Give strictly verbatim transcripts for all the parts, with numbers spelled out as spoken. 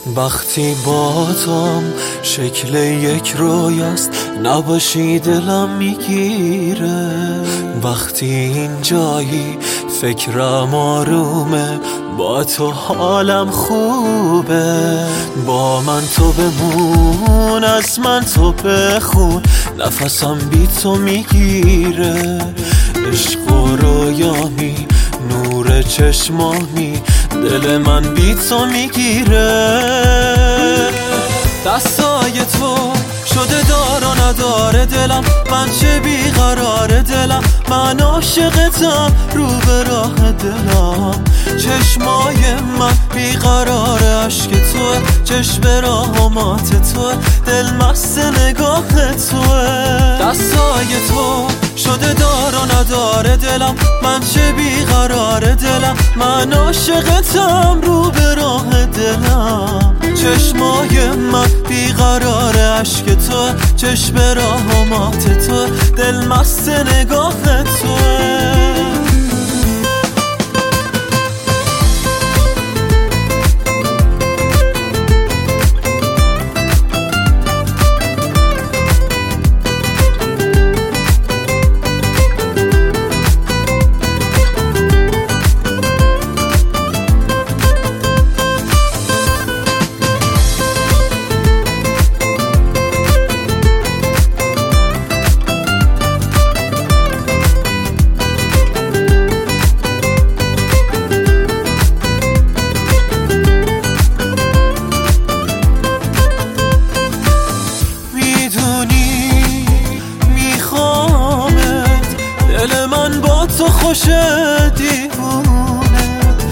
وقتی با توم شکل یک رویاست، نباشی دلم میگیره. وقتی این جایی فکرم آرومه، با تو حالم خوبه. با من تو بمون، از من تو بخون، نفسم بی تو میگیره. عشق و رویامی، نور چشمامی، دل من بی تو میگیره. دستای تو شده دار و نداره دلم، من چه بیقرار دلم، من عاشقتم رو به راه دلم. چشمای من بیقرار عشق توه، چشم راهمات توه، دل مست نگاه توه. دستای تو شده دار و نداره دلم، من چه بیقرار دلم، من عاشقتم رو به راه دلم. چشمای من بیقرار عشق تو، چشم راهمات تو، دل مست نگاه توه. دل من با تو خوشه دیوونه،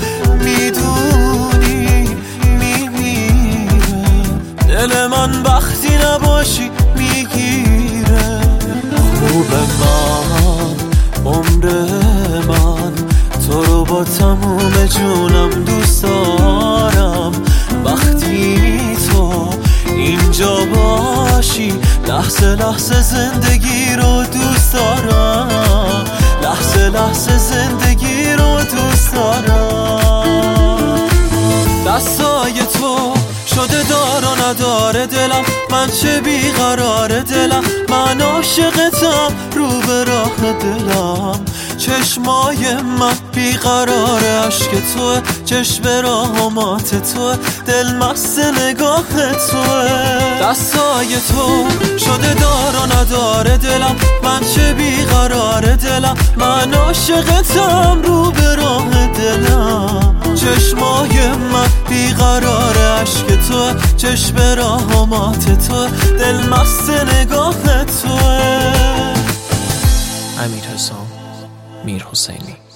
میدونی میمیره. دل من وقتی نباشی میگیره. خوب من، عمر من، تو رو با تموم جونم دوست دارم. وقتی تو اینجا باشی، لحظه لحظه زندگی رو دوست دارم، لحظه لحظه زندگی رو دوست دارم. دستای تو شده دار و نداره دلم، من چه بیقرار دلم، من عاشقتم رو به راه دلم. چشمای من بیقرار عشق توه، چشم راهمات توه، دل مست نگاه توه. دستای تو شده دار و نداره دلم، من چه بیقرار دلم، من عاشقتم رو به راه دلم. چشمای من بیقرار عشق توه، چشم راهمات توه، دل مست نگاه توه. امیر حسام، میر حسینی.